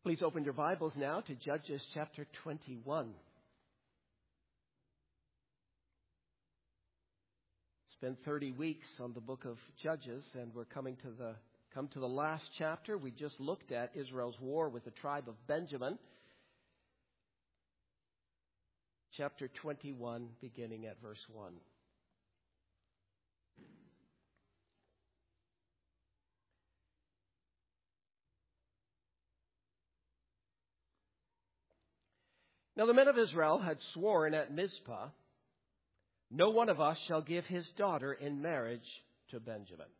Please open your Bibles now to Judges chapter 21. It's been 30 weeks on the book of Judges, and we're come to the last chapter. We just looked at Israel's war with the tribe of Benjamin. Chapter 21, beginning at verse 1. Now the men of Israel had sworn at Mizpah, "No one of us shall give his daughter in marriage to Benjamin."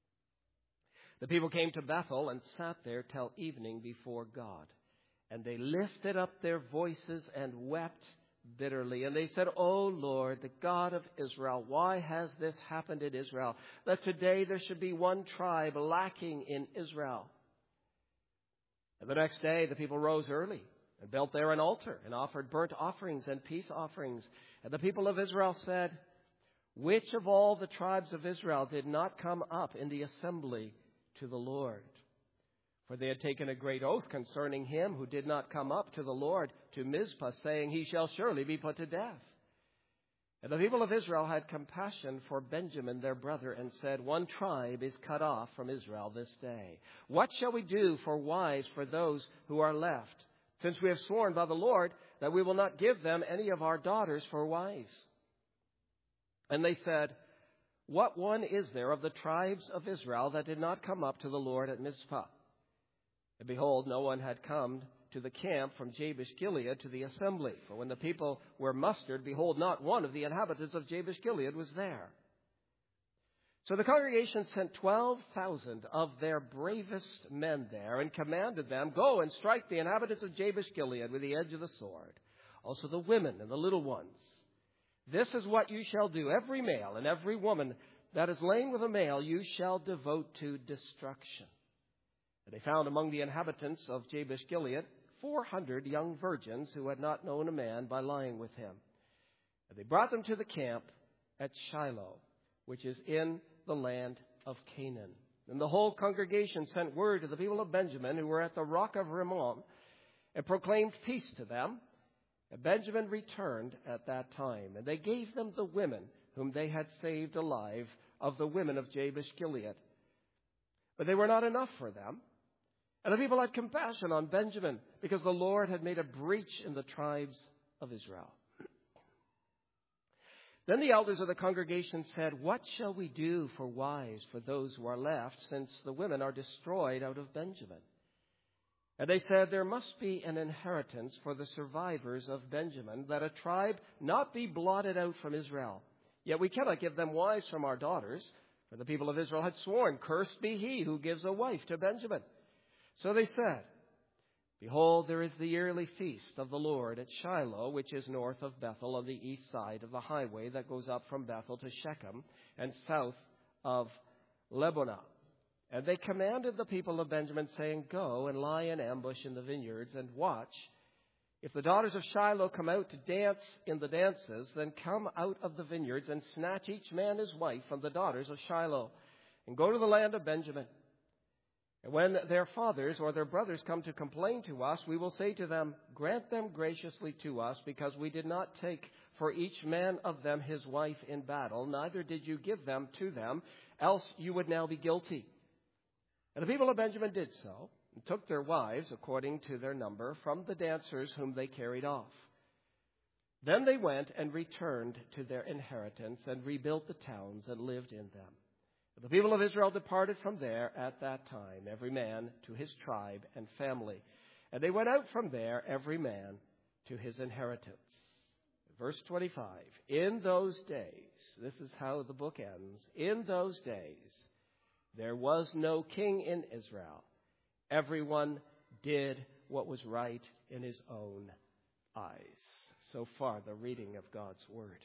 The people came to Bethel and sat there till evening before God. And they lifted up their voices and wept bitterly. And they said, "O Lord, the God of Israel, why has this happened in Israel, that today there should be one tribe lacking in Israel?" And the next day the people rose early and built there an altar and offered burnt offerings and peace offerings. And the people of Israel said, "Which of all the tribes of Israel did not come up in the assembly to the Lord?" For they had taken a great oath concerning him who did not come up to the Lord to Mizpah, saying, "He shall surely be put to death." And the people of Israel had compassion for Benjamin their brother and said, "One tribe is cut off from Israel this day. What shall we do for wives for those who are left? Since we have sworn by the Lord that we will not give them any of our daughters for wives." And they said, "What one is there of the tribes of Israel that did not come up to the Lord at Mizpah?" And behold, no one had come to the camp from Jabesh Gilead to the assembly. For when the people were mustered, behold, not one of the inhabitants of Jabesh Gilead was there. So the congregation sent 12,000 of their bravest men there and commanded them, "Go and strike the inhabitants of Jabesh Gilead with the edge of the sword, also the women and the little ones. This is what you shall do. Every male and every woman that is lain with a male you shall devote to destruction." And they found among the inhabitants of Jabesh Gilead 400 young virgins who had not known a man by lying with him. And they brought them to the camp at Shiloh, which is in the land of Canaan. And the whole congregation sent word to the people of Benjamin who were at the rock of Rimmon and proclaimed peace to them. And Benjamin returned at that time, and they gave them the women whom they had saved alive of the women of Jabesh Gilead. But they were not enough for them. And the people had compassion on Benjamin, because the Lord had made a breach in the tribes of Israel. Then the elders of the congregation said, "What shall we do for wives for those who are left, since the women are destroyed out of Benjamin?" And they said, "There must be an inheritance for the survivors of Benjamin, that a tribe not be blotted out from Israel. Yet we cannot give them wives from our daughters, for the people of Israel had sworn, 'Cursed be he who gives a wife to Benjamin.' So they said, 'Behold, there is the yearly feast of the Lord at Shiloh, which is north of Bethel on the east side of the highway that goes up from Bethel to Shechem and south of Lebonah.' And they commanded the people of Benjamin, saying, 'Go and lie in ambush in the vineyards and watch. If the daughters of Shiloh come out to dance in the dances, then come out of the vineyards and snatch each man his wife from the daughters of Shiloh, and go to the land of Benjamin. And when their fathers or their brothers come to complain to us, we will say to them, Grant them graciously to us, because we did not take for each man of them his wife in battle, neither did you give them to them, else you would now be guilty.' And the people of Benjamin did so, and took their wives according to their number from the dancers whom they carried off. Then they went and returned to their inheritance and rebuilt the towns and lived in them. The people of Israel departed from there at that time, every man to his tribe and family. And they went out from there, every man to his inheritance." Verse 25, "In those days," this is how the book ends, "In those days there was no king in Israel. Everyone did what was right in his own eyes." So far, the reading of God's word.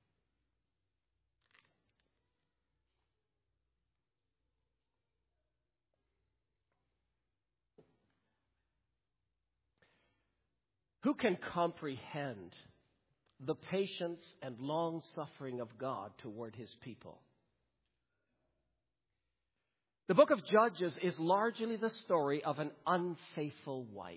Who can comprehend the patience and long suffering of God toward his people? The book of Judges is largely the story of an unfaithful wife.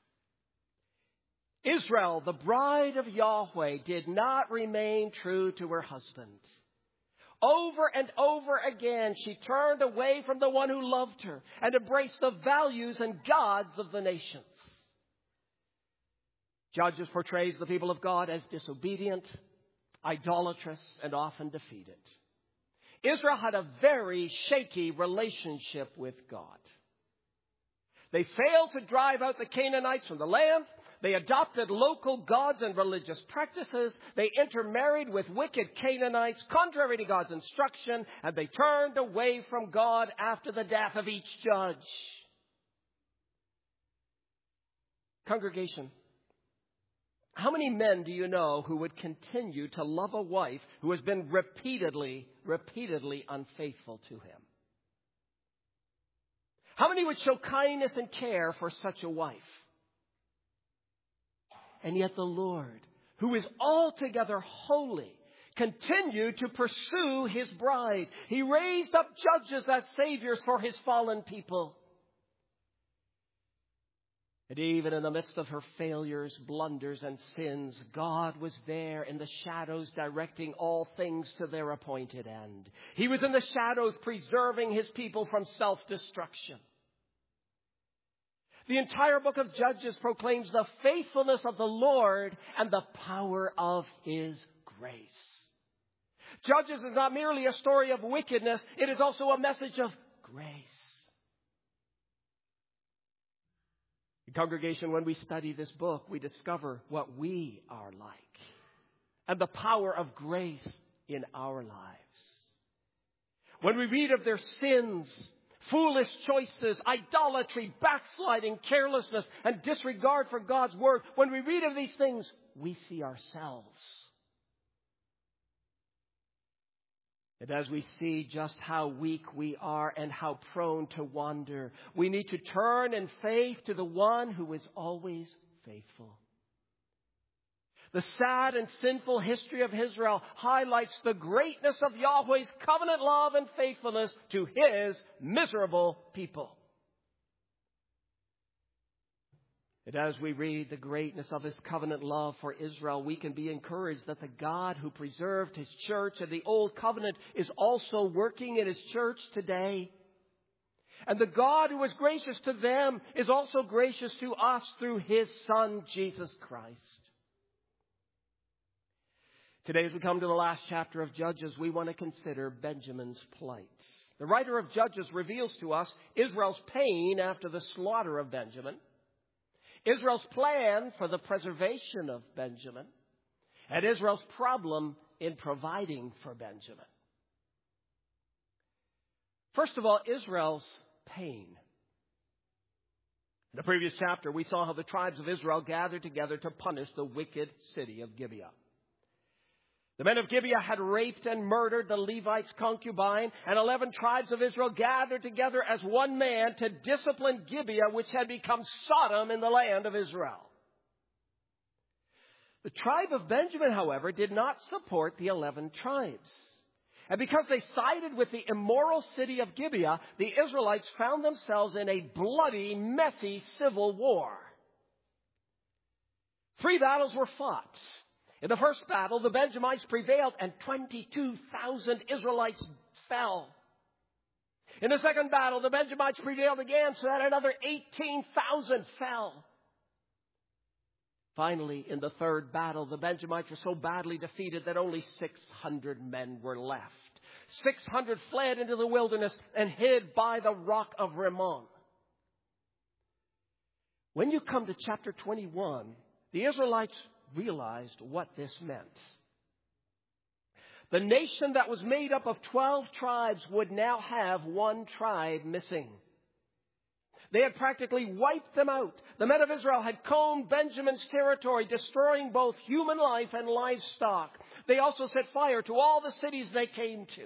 Israel, the bride of Yahweh, did not remain true to her husband. Over and over again, she turned away from the one who loved her and embraced the values and gods of the nations. Judges portrays the people of God as disobedient, idolatrous, and often defeated. Israel had a very shaky relationship with God. They failed to drive out the Canaanites from the land. They adopted local gods and religious practices. They intermarried with wicked Canaanites, contrary to God's instruction, and they turned away from God after the death of each judge. Congregation, how many men do you know who would continue to love a wife who has been repeatedly unfaithful to him? How many would show kindness and care for such a wife? And yet the Lord, who is altogether holy, continued to pursue his bride. He raised up judges as saviors for his fallen people. And even in the midst of her failures, blunders, and sins, God was there in the shadows, directing all things to their appointed end. He was in the shadows, preserving his people from self-destruction. The entire book of Judges proclaims the faithfulness of the Lord and the power of his grace. Judges is not merely a story of wickedness, it is also a message of grace. Congregation, when we study this book, we discover what we are like and the power of grace in our lives. When we read of their sins, foolish choices, idolatry, backsliding, carelessness, and disregard for God's word, when we read of these things, we see ourselves. And as we see just how weak we are and how prone to wander, we need to turn in faith to the one who is always faithful. The sad and sinful history of Israel highlights the greatness of Yahweh's covenant love and faithfulness to his miserable people. And as we read the greatness of his covenant love for Israel, we can be encouraged that the God who preserved his church in the old covenant is also working in his church today. And the God who was gracious to them is also gracious to us through his Son, Jesus Christ. Today, as we come to the last chapter of Judges, we want to consider Benjamin's plight. The writer of Judges reveals to us Israel's pain after the slaughter of Benjamin, Israel's plan for the preservation of Benjamin, and Israel's problem in providing for Benjamin. First of all, Israel's pain. In the previous chapter, we saw how the tribes of Israel gathered together to punish the wicked city of Gibeah. The men of Gibeah had raped and murdered the Levite's concubine, and 11 tribes of Israel gathered together as one man to discipline Gibeah, which had become Sodom in the land of Israel. The tribe of Benjamin, however, did not support the 11 tribes. And because they sided with the immoral city of Gibeah, the Israelites found themselves in a bloody, messy civil war. 3 battles were fought. In the first battle, the Benjamites prevailed and 22,000 Israelites fell. In the second battle, the Benjamites prevailed again, so that another 18,000 fell. Finally, in the third battle, the Benjamites were so badly defeated that only 600 men were left. 600 fled into the wilderness and hid by the rock of Rimmon. When you come to chapter 21, the Israelites realized what this meant. The nation that was made up of 12 tribes would now have 1 tribe missing. They had practically wiped them out. The men of Israel had combed Benjamin's territory, destroying both human life and livestock. They also set fire to all the cities they came to.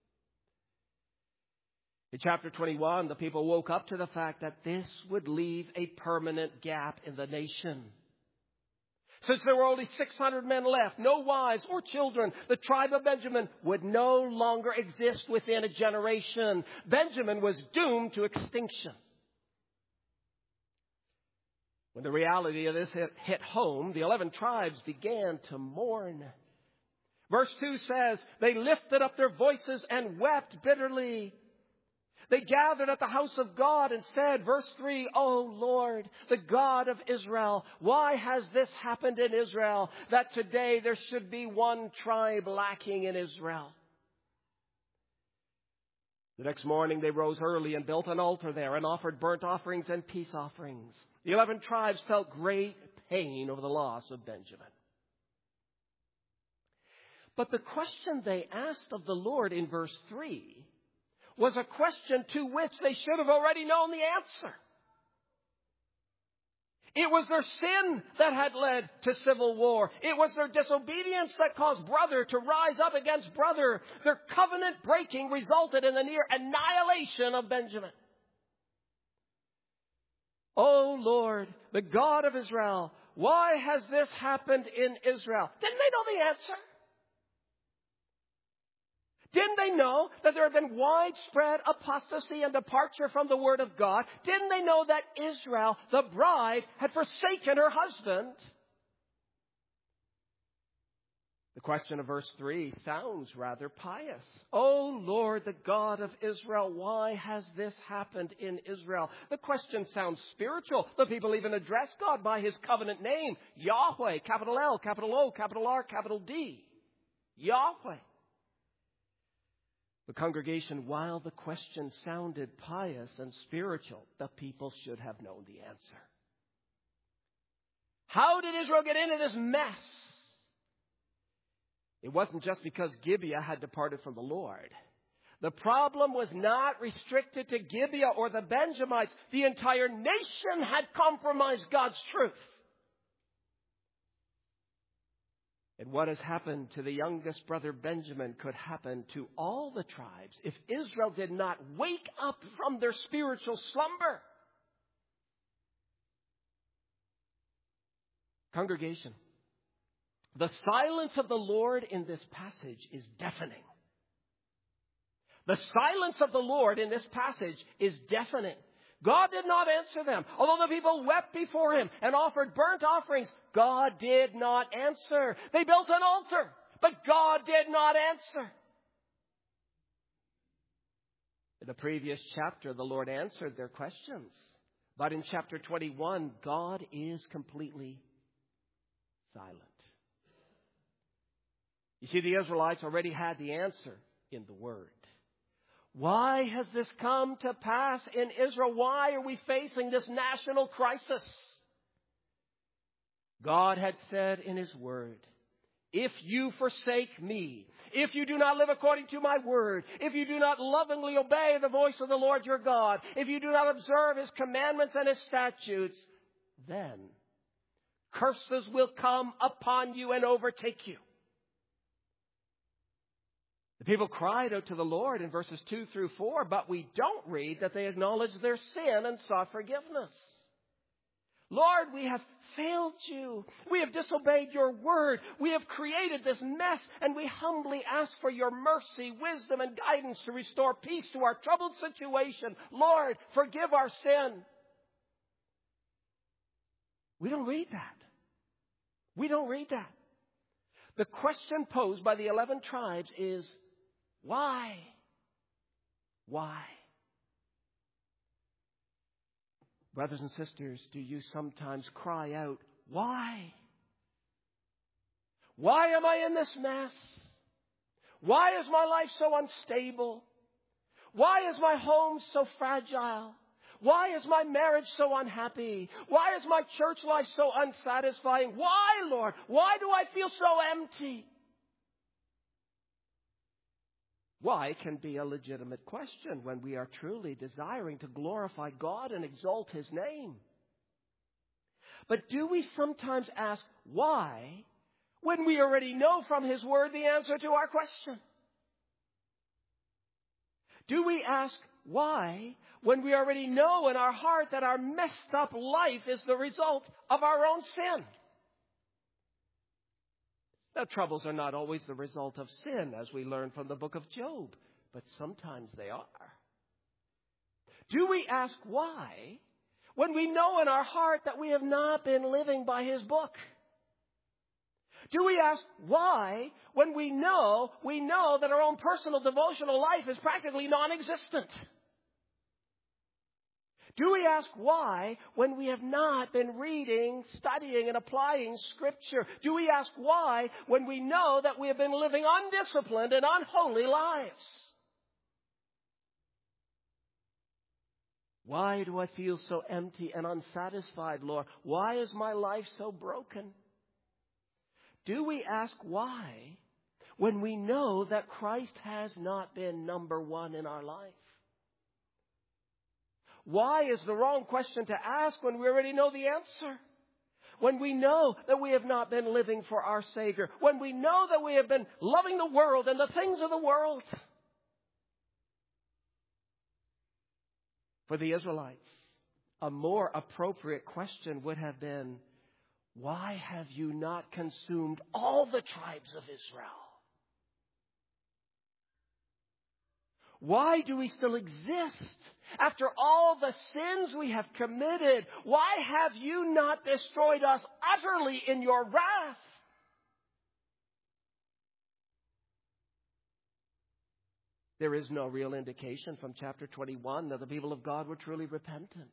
In chapter 21, the people woke up to the fact that this would leave a permanent gap in the nation. Since there were only 600 men left, no wives or children, the tribe of Benjamin would no longer exist within a generation. Benjamin was doomed to extinction. When the reality of this hit home, the 11 tribes began to mourn. Verse 2 says, they lifted up their voices and wept bitterly. They gathered at the house of God and said, verse 3, O Lord, the God of Israel, why has this happened in Israel, that today there should be one tribe lacking in Israel? The next morning they rose early and built an altar there and offered burnt offerings and peace offerings. The 11 tribes felt great pain over the loss of Benjamin. But the question they asked of the Lord in verse 3 was a question to which they should have already known the answer. It was their sin that had led to civil war. It was their disobedience that caused brother to rise up against brother. Their covenant breaking resulted in the near annihilation of Benjamin. O Lord, the God of Israel, why has this happened in Israel? Didn't they know the answer? Didn't they know that there had been widespread apostasy and departure from the Word of God? Didn't they know that Israel, the bride, had forsaken her husband? The question of verse 3 sounds rather pious. O Lord, the God of Israel, why has this happened in Israel? The question sounds spiritual. The people even address God by His covenant name, Yahweh, capital L, capital O, capital R, capital D. Yahweh. The congregation, while the question sounded pious and spiritual, the people should have known the answer. How did Israel get into this mess? It wasn't just because Gibeah had departed from the Lord. The problem was not restricted to Gibeah or the Benjamites. The entire nation had compromised God's truth. And what has happened to the youngest brother Benjamin could happen to all the tribes if Israel did not wake up from their spiritual slumber. Congregation, the silence of the Lord in this passage is deafening. The silence of the Lord in this passage is deafening. God did not answer them. Although the people wept before Him and offered burnt offerings, God did not answer. They built an altar, but God did not answer. In the previous chapter, the Lord answered their questions. But in chapter 21, God is completely silent. You see, the Israelites already had the answer in the Word. Why has this come to pass in Israel? Why are we facing this national crisis? God had said in His Word, if you forsake me, if you do not live according to my word, if you do not lovingly obey the voice of the Lord your God, if you do not observe His commandments and His statutes, then curses will come upon you and overtake you. The people cried out to the Lord in verses 2 through 4, but we don't read that they acknowledged their sin and sought forgiveness. Lord, we have failed you. We have disobeyed your word. We have created this mess, and we humbly ask for your mercy, wisdom, and guidance to restore peace to our troubled situation. Lord, forgive our sin. We don't read that. We don't read that. The question posed by the 11 tribes is, why? Why? Brothers and sisters, do you sometimes cry out, why? Why am I in this mess? Why is my life so unstable? Why is my home so fragile? Why is my marriage so unhappy? Why is my church life so unsatisfying? Why, Lord? Why do I feel so empty? Why can be a legitimate question when we are truly desiring to glorify God and exalt His name. But do we sometimes ask why when we already know from His Word the answer to our question? Do we ask why when we already know in our heart that our messed up life is the result of our own sin? Now, troubles are not always the result of sin, as we learn from the book of Job, but sometimes they are. Do we ask why when we know in our heart that we have not been living by His book? Do we ask why when we know that our own personal devotional life is practically non-existent? Do we ask why when we have not been reading, studying, and applying Scripture? Do we ask why when we know that we have been living undisciplined and unholy lives? Why do I feel so empty and unsatisfied, Lord? Why is my life so broken? Do we ask why when we know that Christ has not been number one in our life? Why is the wrong question to ask when we already know the answer? When we know that we have not been living for our Savior. When we know that we have been loving the world and the things of the world. For the Israelites, a more appropriate question would have been, why have you not consumed all the tribes of Israel? Why do we still exist after all the sins we have committed? Why have you not destroyed us utterly in your wrath? There is no real indication from chapter 21 that the people of God were truly repentant.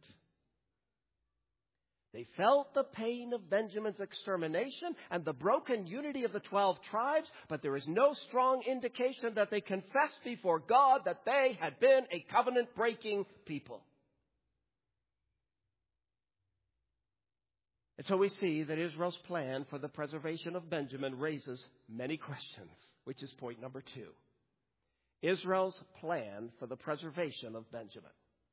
They felt the pain of Benjamin's extermination and the broken unity of the 12 tribes, but there is no strong indication that they confessed before God that they had been a covenant-breaking people. And so we see that Israel's plan for the preservation of Benjamin raises many questions, which is point number 2. Israel's plan for the preservation of Benjamin.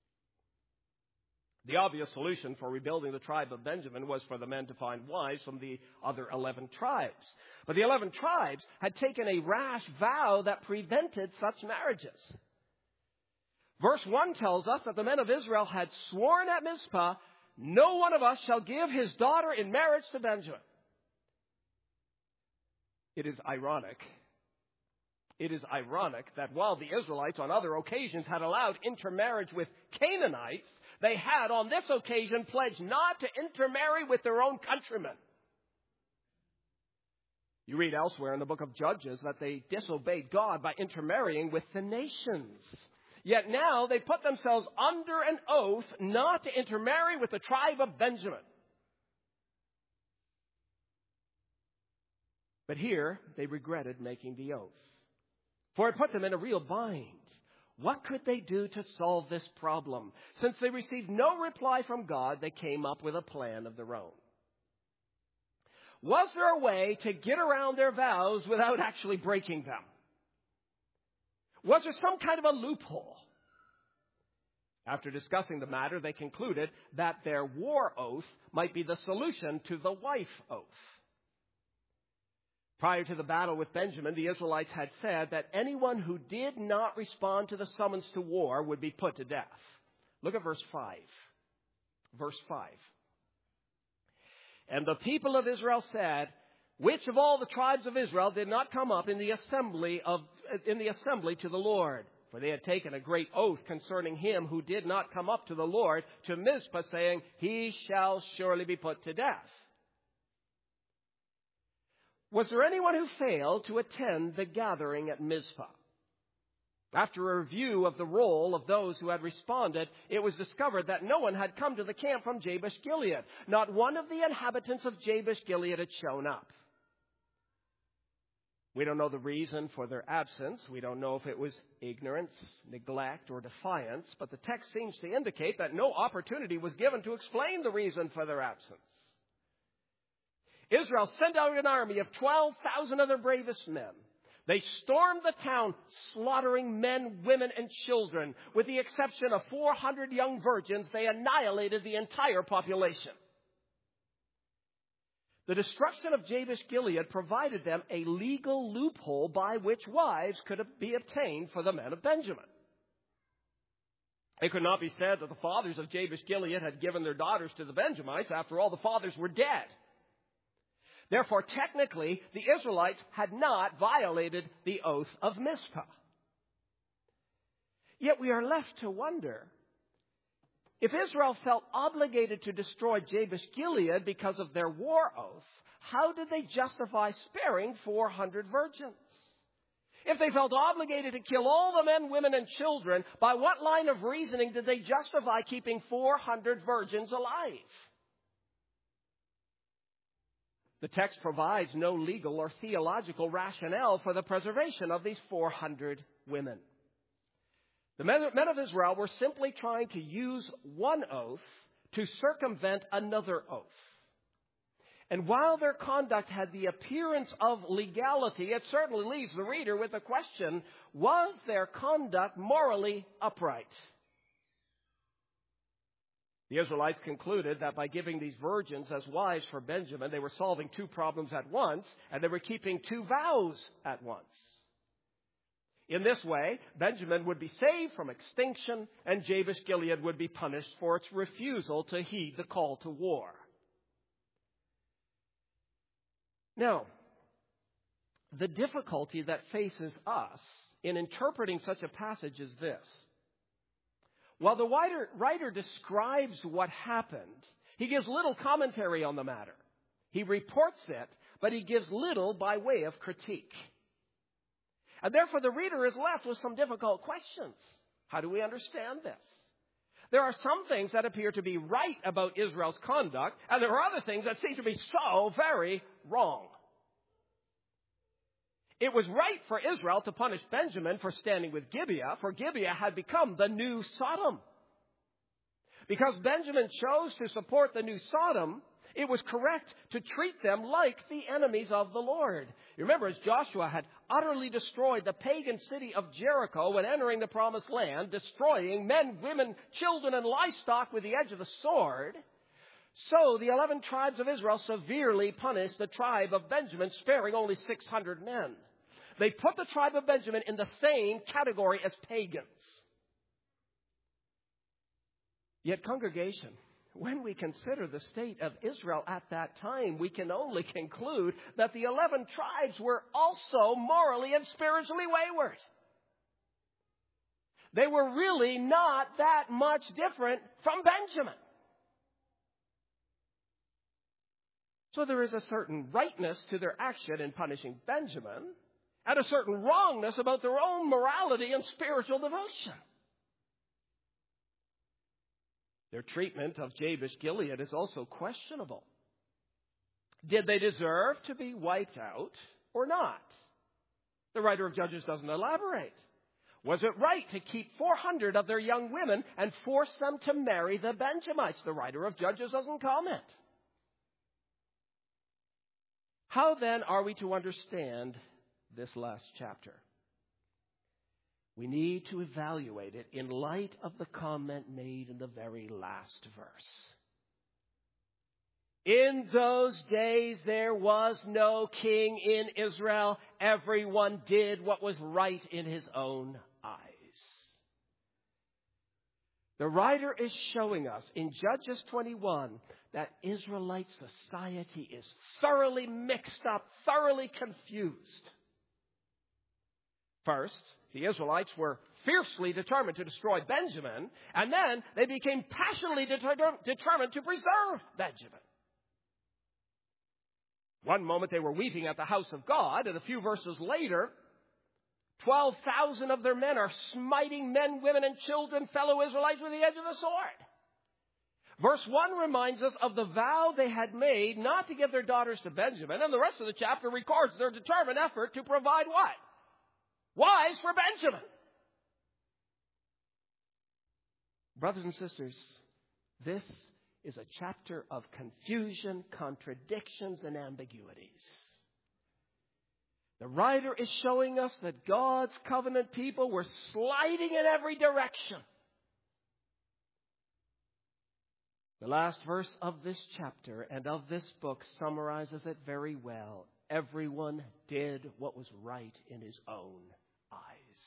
The obvious solution for rebuilding the tribe of Benjamin was for the men to find wives from the other 11 tribes. But the 11 tribes had taken a rash vow that prevented such marriages. Verse 1 tells us that the men of Israel had sworn at Mizpah, no one of us shall give his daughter in marriage to Benjamin. It is ironic that while the Israelites on other occasions had allowed intermarriage with Canaanites, they had on this occasion pledged not to intermarry with their own countrymen. You read elsewhere in the book of Judges that they disobeyed God by intermarrying with the nations. Yet now they put themselves under an oath not to intermarry with the tribe of Benjamin. But here they regretted making the oath, for it put them in a real bind. What could they do to solve this problem? Since they received no reply from God, they came up with a plan of their own. Was there a way to get around their vows without actually breaking them? Was there some kind of a loophole? After discussing the matter, they concluded that their war oath might be the solution to the wife oath. Prior to the battle with Benjamin, the Israelites had said that anyone who did not respond to the summons to war would be put to death. Look at verse 5. Verse 5. And the people of Israel said, which of all the tribes of Israel did not come up in the assembly to the Lord? For they had taken a great oath concerning him who did not come up to the Lord to Mizpah, saying, he shall surely be put to death. Was there anyone who failed to attend the gathering at Mizpah? After a review of the roll of those who had responded, it was discovered that no one had come to the camp from Jabesh-Gilead. Not one of the inhabitants of Jabesh-Gilead had shown up. We don't know the reason for their absence. We don't know if it was ignorance, neglect, or defiance, but the text seems to indicate that no opportunity was given to explain the reason for their absence. Israel sent out an army of 12,000 of their bravest men. They stormed the town, slaughtering men, women, and children. With the exception of 400 young virgins, they annihilated the entire population. The destruction of Jabesh-Gilead provided them a legal loophole by which wives could be obtained for the men of Benjamin. It could not be said that the fathers of Jabesh-Gilead had given their daughters to the Benjamites. After all, the fathers were dead. Therefore, technically, the Israelites had not violated the oath of Mizpah. Yet we are left to wonder, if Israel felt obligated to destroy Jabesh-Gilead because of their war oath, how did they justify sparing 400 virgins? If they felt obligated to kill all the men, women, and children, by what line of reasoning did they justify keeping 400 virgins alive? The text provides no legal or theological rationale for the preservation of these 400 women. The men of Israel were simply trying to use one oath to circumvent another oath. And while their conduct had the appearance of legality, it certainly leaves the reader with the question, was their conduct morally upright? The Israelites concluded that by giving these virgins as wives for Benjamin, they were solving two problems at once, and they were keeping two vows at once. In this way, Benjamin would be saved from extinction, and Jabesh-Gilead would be punished for its refusal to heed the call to war. Now, the difficulty that faces us in interpreting such a passage is this. While the writer describes what happened, he gives little commentary on the matter. He reports it, but he gives little by way of critique. And therefore, the reader is left with some difficult questions. How do we understand this? There are some things that appear to be right about Israel's conduct, and there are other things that seem to be so very wrong. It was right for Israel to punish Benjamin for standing with Gibeah, for Gibeah had become the new Sodom. Because Benjamin chose to support the new Sodom, it was correct to treat them like the enemies of the Lord. You remember, as Joshua had utterly destroyed the pagan city of Jericho when entering the promised land, destroying men, women, children, and livestock with the edge of the sword, so the 11 tribes of Israel severely punished the tribe of Benjamin, sparing only 600 men. They put the tribe of Benjamin in the same category as pagans. Yet, congregation, when we consider the state of Israel at that time, we can only conclude that the 11 tribes were also morally and spiritually wayward. They were really not that much different from Benjamin. So there is a certain rightness to their action in punishing Benjamin, and a certain wrongness about their own morality and spiritual devotion. Their treatment of Jabesh-Gilead is also questionable. Did they deserve to be wiped out or not? The writer of Judges doesn't elaborate. Was it right to keep 400 of their young women and force them to marry the Benjamites? The writer of Judges doesn't comment. How then are we to understand this last chapter? We need to evaluate it in light of the comment made in the very last verse. In those days there was no king in Israel. Everyone did what was right in his own eyes. The writer is showing us in Judges 21 that Israelite society is thoroughly mixed up, thoroughly confused. First, the Israelites were fiercely determined to destroy Benjamin, and then they became passionately determined to preserve Benjamin. One moment they were weeping at the house of God, and a few verses later, 12,000 of their men are smiting men, women, and children, fellow Israelites, with the edge of the sword. Verse 1 reminds us of the vow they had made not to give their daughters to Benjamin, and the rest of the chapter records their determined effort to provide what? Wives for Benjamin. Brothers and sisters, this is a chapter of confusion, contradictions, and ambiguities. The writer is showing us that God's covenant people were sliding in every direction. The last verse of this chapter and of this book summarizes it very well. Everyone did what was right in his own eyes.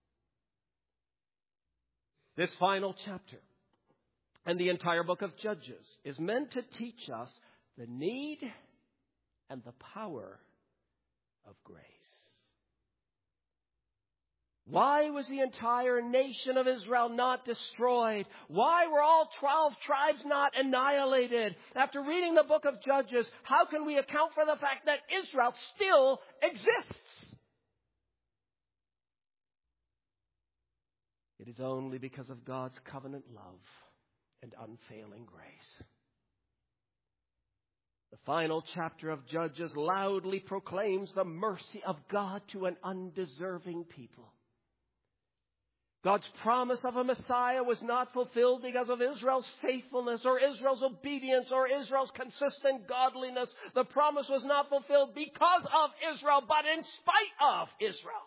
This final chapter and the entire book of Judges is meant to teach us the need and the power of grace. Why was the entire nation of Israel not destroyed? Why were all 12 tribes not annihilated? After reading the book of Judges, how can we account for the fact that Israel still exists? It is only because of God's covenant love and unfailing grace. The final chapter of Judges loudly proclaims the mercy of God to an undeserving people. God's promise of a Messiah was not fulfilled because of Israel's faithfulness or Israel's obedience or Israel's consistent godliness. The promise was not fulfilled because of Israel, but in spite of Israel.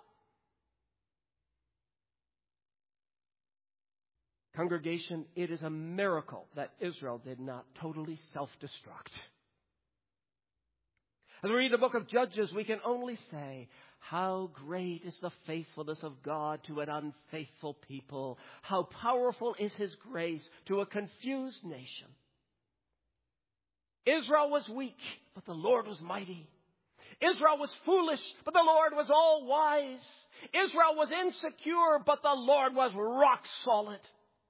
Congregation, it is a miracle that Israel did not totally self-destruct. As we read the book of Judges, we can only say, how great is the faithfulness of God to an unfaithful people. How powerful is His grace to a confused nation. Israel was weak, but the Lord was mighty. Israel was foolish, but the Lord was all wise. Israel was insecure, but the Lord was rock solid.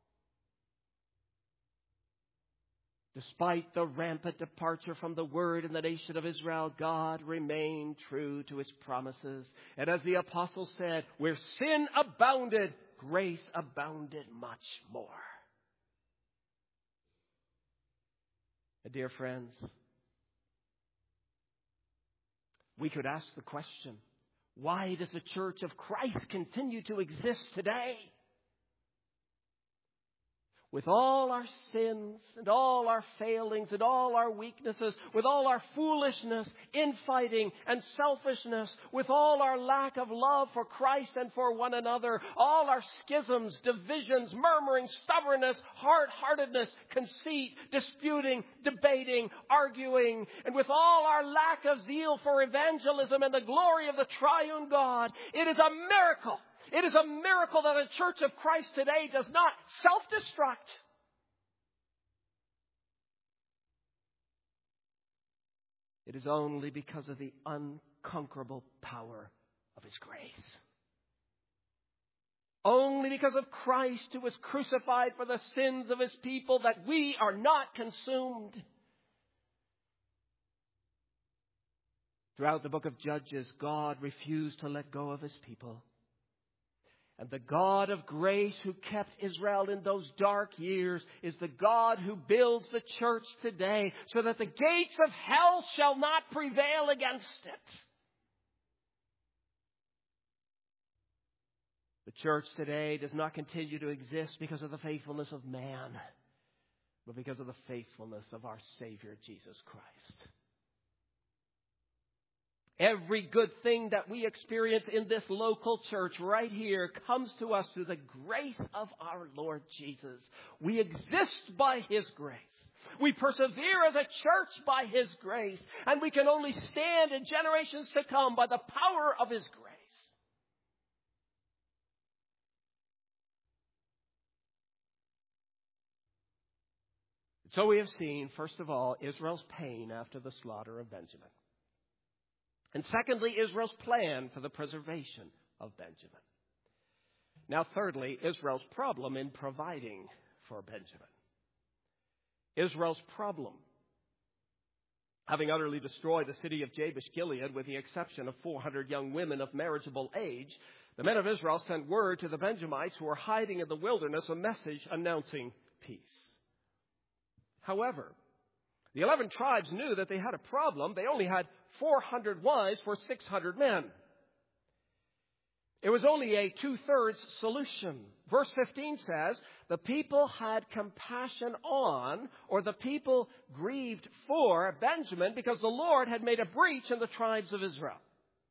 Despite the rampant departure from the Word in the nation of Israel, God remained true to His promises. And as the apostle said, where sin abounded, grace abounded much more. And dear friends, we could ask the question, why does the Church of Christ continue to exist today? With all our sins and all our failings and all our weaknesses, with all our foolishness, infighting and selfishness, with all our lack of love for Christ and for one another, all our schisms, divisions, murmuring, stubbornness, hard-heartedness, conceit, disputing, debating, arguing, and with all our lack of zeal for evangelism and the glory of the triune God, it is a miracle. It is a miracle that the Church of Christ today does not self-destruct. It is only because of the unconquerable power of His grace. Only because of Christ, who was crucified for the sins of His people, that we are not consumed. Throughout the book of Judges, God refused to let go of His people. And the God of grace who kept Israel in those dark years is the God who builds the church today so that the gates of hell shall not prevail against it. The church today does not continue to exist because of the faithfulness of man, but because of the faithfulness of our Savior, Jesus Christ. Every good thing that we experience in this local church right here comes to us through the grace of our Lord Jesus. We exist by His grace. We persevere as a church by His grace. And we can only stand in generations to come by the power of His grace. So we have seen, first of all, Israel's pain after the slaughter of Benjamin. And secondly, Israel's plan for the preservation of Benjamin. Now, thirdly, Israel's problem in providing for Benjamin. Israel's problem. Having utterly destroyed the city of Jabesh Gilead with the exception of 400 young women of marriageable age, the men of Israel sent word to the Benjamites who were hiding in the wilderness a message announcing peace. However, the 11 tribes knew that they had a problem. They only had 400 wives for 600 men. It was only a 2/3 solution. Verse 15 says, the people had compassion on, or the people grieved for Benjamin because the Lord had made a breach in the tribes of Israel.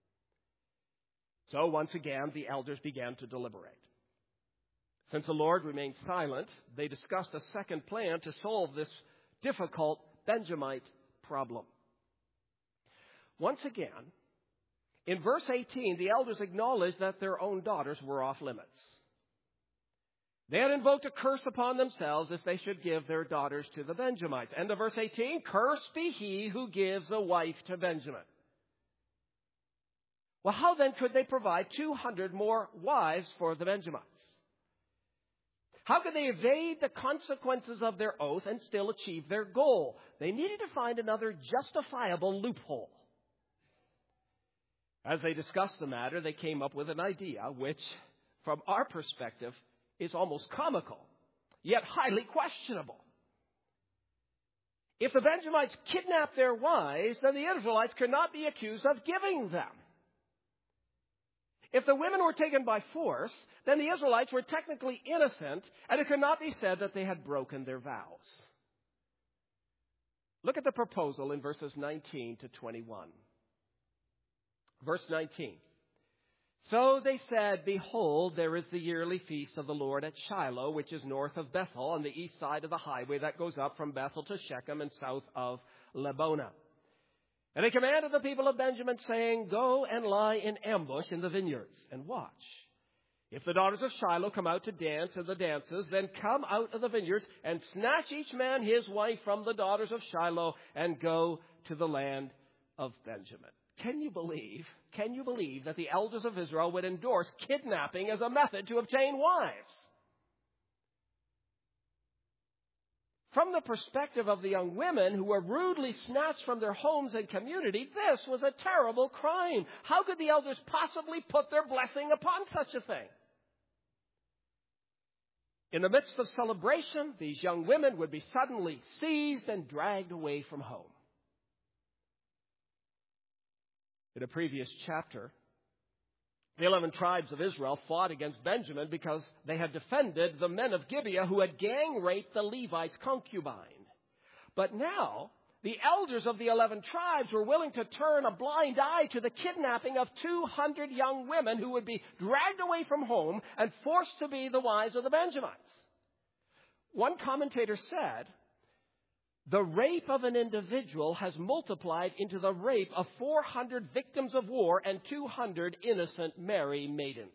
So once again, the elders began to deliberate. Since the Lord remained silent, they discussed a second plan to solve this difficult Benjamite problem. Once again, in verse 18, the elders acknowledged that their own daughters were off limits. They had invoked a curse upon themselves if they should give their daughters to the Benjamites. End of verse 18, cursed be he who gives a wife to Benjamin. Well, how then could they provide 200 more wives for the Benjamites? How could they evade the consequences of their oath and still achieve their goal? They needed to find another justifiable loophole. As they discussed the matter, they came up with an idea which, from our perspective, is almost comical, yet highly questionable. If the Benjamites kidnapped their wives, then the Israelites could not be accused of giving them. If the women were taken by force, then the Israelites were technically innocent, and it could not be said that they had broken their vows. Look at the proposal in verses 19 to 21. Verse 19. So they said, behold, there is the yearly feast of the Lord at Shiloh, which is north of Bethel, on the east side of the highway that goes up from Bethel to Shechem and south of Lebonah. And they commanded the people of Benjamin, saying, go and lie in ambush in the vineyards and watch. If the daughters of Shiloh come out to dance in the dances, then come out of the vineyards and snatch each man his wife from the daughters of Shiloh and go to the land of Benjamin. Can you believe that the elders of Israel would endorse kidnapping as a method to obtain wives? From the perspective of the young women who were rudely snatched from their homes and community, this was a terrible crime. How could the elders possibly put their blessing upon such a thing? In the midst of celebration, these young women would be suddenly seized and dragged away from home. In a previous chapter, the 11 tribes of Israel fought against Benjamin because they had defended the men of Gibeah who had gang raped the Levite's concubine. But now, the elders of the 11 tribes were willing to turn a blind eye to the kidnapping of 200 young women who would be dragged away from home and forced to be the wives of the Benjamites. One commentator said, the rape of an individual has multiplied into the rape of 400 victims of war and 200 innocent merry maidens.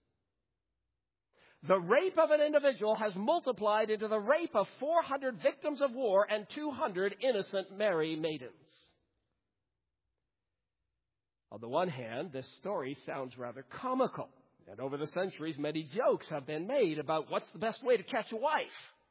The rape of an individual has multiplied into the rape of 400 victims of war and 200 innocent merry maidens. On the one hand, this story sounds rather comical. And over the centuries, many jokes have been made about what's the best way to catch a wife.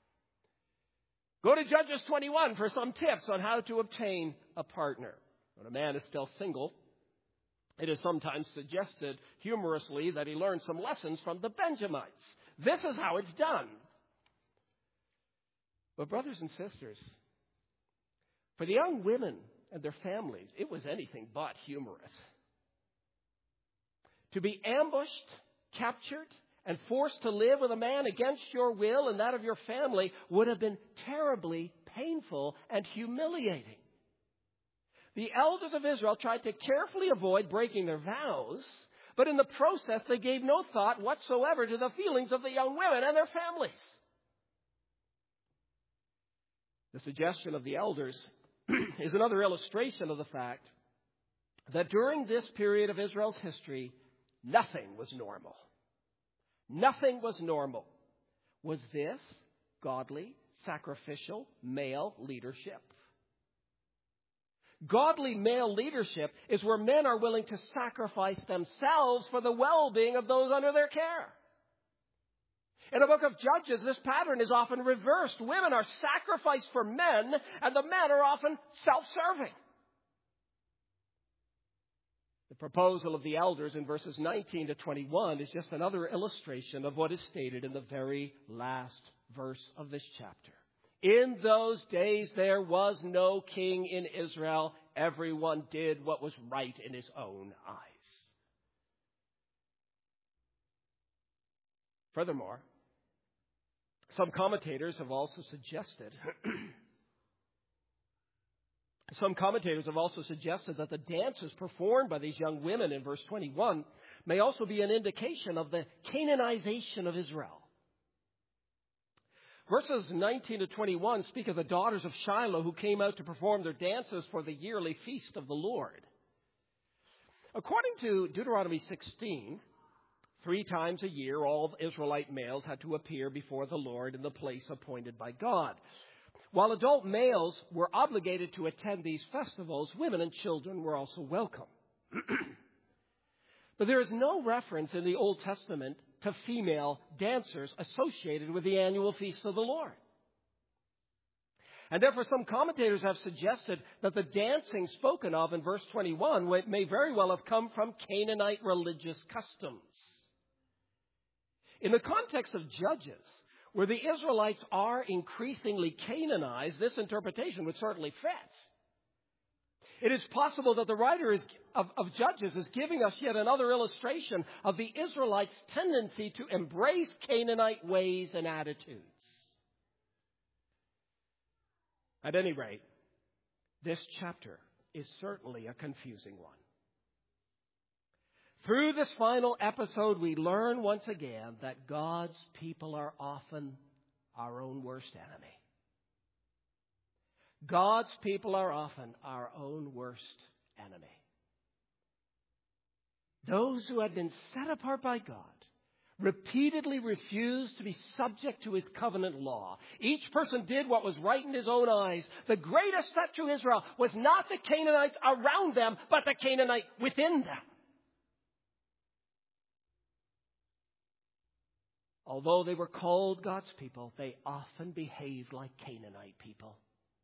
Go to Judges 21 for some tips on how to obtain a partner. When a man is still single, it is sometimes suggested humorously that he learn some lessons from the Benjamites. This is how it's done. But brothers and sisters, for the young women and their families, it was anything but humorous. To be ambushed, captured, and forced to live with a man against your will and that of your family would have been terribly painful and humiliating. The elders of Israel tried to carefully avoid breaking their vows, but in the process they gave no thought whatsoever to the feelings of the young women and their families. The suggestion of the elders is another illustration of the fact that during this period of Israel's history, nothing was normal. Nothing was normal. Was this godly, sacrificial, male leadership? Godly male leadership is where men are willing to sacrifice themselves for the well-being of those under their care. In the book of Judges, this pattern is often reversed. Women are sacrificed for men, and the men are often self-serving. The proposal of the elders in verses 19 to 21 is just another illustration of what is stated in the very last verse of this chapter. In those days there was no king in Israel. Everyone did what was right in his own eyes. Furthermore, some commentators have also suggested that the dances performed by these young women in verse 21 may also be an indication of the Canaanization of Israel. Verses 19 to 21 speak of the daughters of Shiloh who came out to perform their dances for the yearly feast of the Lord. According to Deuteronomy 16, 3 times a year, all Israelite males had to appear before the Lord in the place appointed by God. While adult males were obligated to attend these festivals, women and children were also welcome. But there is no reference in the Old Testament to female dancers associated with the annual feast of the Lord. And therefore, some commentators have suggested that the dancing spoken of in verse 21 may very well have come from Canaanite religious customs. In the context of Judges, where the Israelites are increasingly Canaanized, this interpretation would certainly fit. It is possible that the writer of Judges is giving us yet another illustration of the Israelites' tendency to embrace Canaanite ways and attitudes. At any rate, this chapter is certainly a confusing one. Through this final episode, we learn once again that God's people are often our own worst enemy. God's people are often our own worst enemy. Those who had been set apart by God repeatedly refused to be subject to his covenant law. Each person did what was right in his own eyes. The greatest threat to Israel was not the Canaanites around them, but the Canaanite within them. Although they were called God's people, they often behaved like Canaanite people.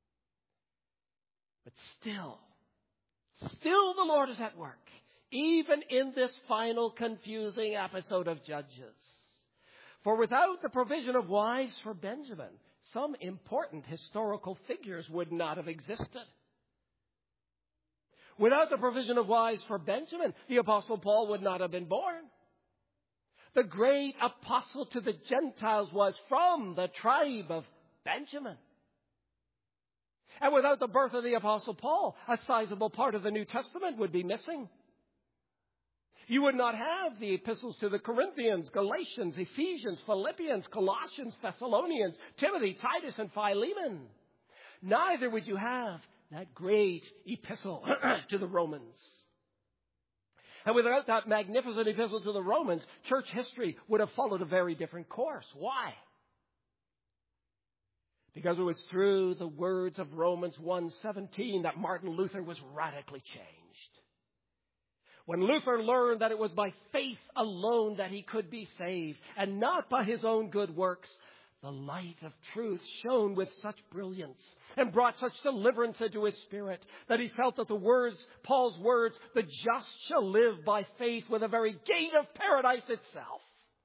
But still the Lord is at work, even in this final confusing episode of Judges. For without the provision of wives for Benjamin, some important historical figures would not have existed. Without the provision of wives for Benjamin, the Apostle Paul would not have been born. The great apostle to the Gentiles was from the tribe of Benjamin. And without the birth of the Apostle Paul, a sizable part of the New Testament would be missing. You would not have the epistles to the Corinthians, Galatians, Ephesians, Philippians, Colossians, Thessalonians, Timothy, Titus, and Philemon. Neither would you have that great epistle to the Romans. And without that magnificent epistle to the Romans, church history would have followed a very different course. Why? Because it was through the words of Romans 1:17 that Martin Luther was radically changed. When Luther learned that it was by faith alone that he could be saved, and not by his own good works, the light of truth shone with such brilliance and brought such deliverance into his spirit that he felt that Paul's words, the just shall live by faith, were the very gate of paradise itself.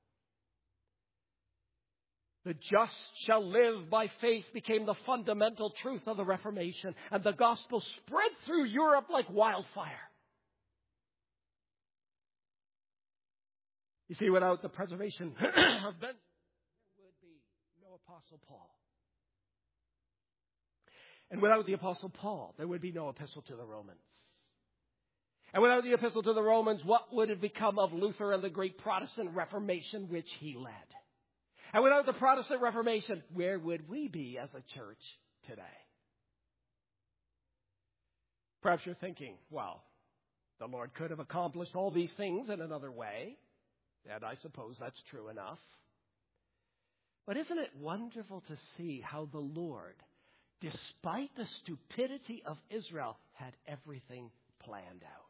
The just shall live by faith became the fundamental truth of the Reformation, and the gospel spread through Europe like wildfire. You see, without the preservation of Benjamin, there would be no Apostle Paul. And without the Apostle Paul, there would be no epistle to the Romans. And without the epistle to the Romans, what would have become of Luther and the great Protestant Reformation which he led? And without the Protestant Reformation, where would we be as a church today? Perhaps you're thinking, well, the Lord could have accomplished all these things in another way. And I suppose that's true enough. But isn't it wonderful to see how the Lord, despite the stupidity of Israel, had everything planned out?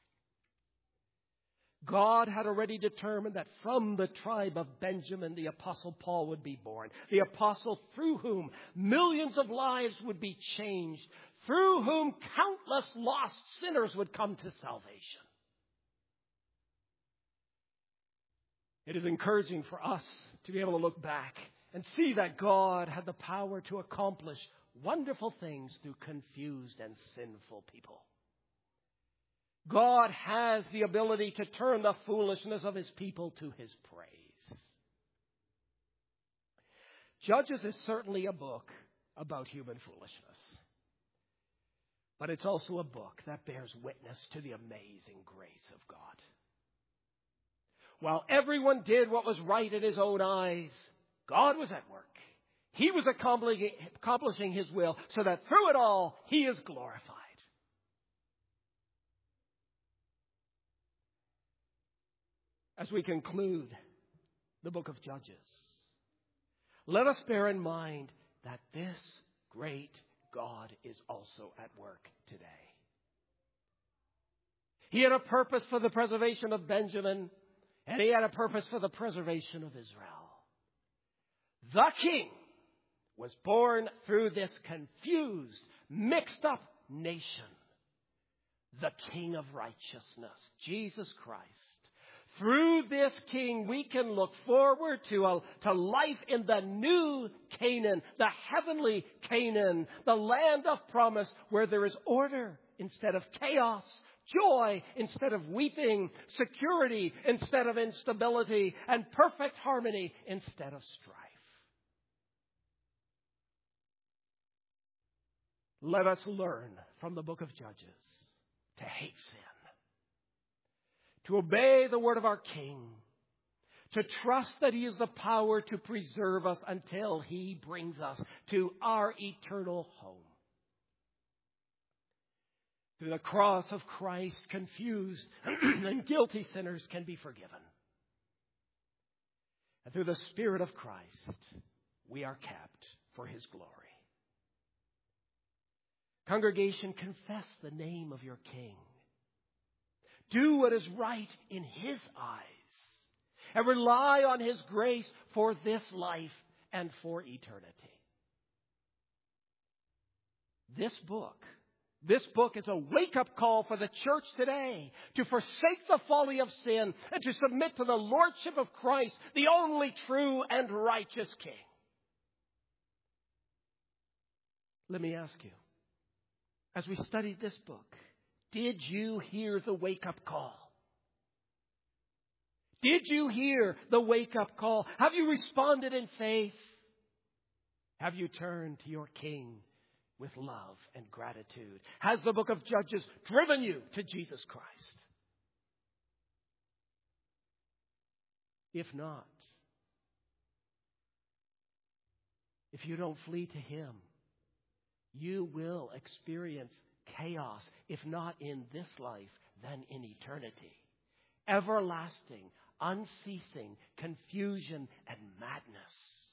God had already determined that from the tribe of Benjamin, the Apostle Paul would be born. The apostle through whom millions of lives would be changed, through whom countless lost sinners would come to salvation. It is encouraging for us to be able to look back and see that God had the power to accomplish wonderful things through confused and sinful people. God has the ability to turn the foolishness of his people to his praise. Judges is certainly a book about human foolishness. But it's also a book that bears witness to the amazing grace of God. While everyone did what was right in his own eyes, God was at work. He was accomplishing his will so that through it all, he is glorified. as we conclude the book of Judges, let us bear in mind that this great God is also at work today. He had a purpose for the preservation of Benjamin, and he had a purpose for the preservation of Israel. The king was born through this confused, mixed up nation. The King of righteousness, Jesus Christ. Through this king, we can look forward to life in the new Canaan, the heavenly Canaan, the land of promise where there is order instead of chaos, joy instead of weeping, security instead of instability, and perfect harmony instead of strife. Let us learn from the book of Judges to hate sin, to obey the word of our King, to trust that He has the power to preserve us until He brings us to our eternal home. Through the cross of Christ, confused and guilty sinners can be forgiven. And through the Spirit of Christ, we are kept for His glory. Congregation, confess the name of your King. Do what is right in His eyes. And rely on His grace for this life and for eternity. This book is a wake-up call for the church today to forsake the folly of sin and to submit to the lordship of Christ, the only true and righteous King. Let me ask you, as we studied this book, did you hear the wake-up call? Did you hear the wake-up call? Have you responded in faith? Have you turned to your King with love and gratitude? Has the book of Judges driven you to Jesus Christ? If not, if you don't flee to Him, you will experience chaos, if not in this life, then in eternity. Everlasting, unceasing confusion and madness.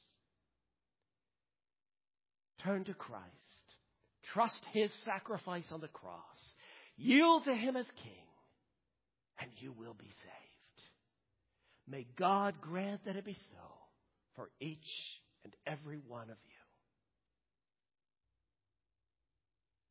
Turn to Christ. Trust His sacrifice on the cross. Yield to Him as King, and you will be saved. May God grant that it be so for each and every one of you.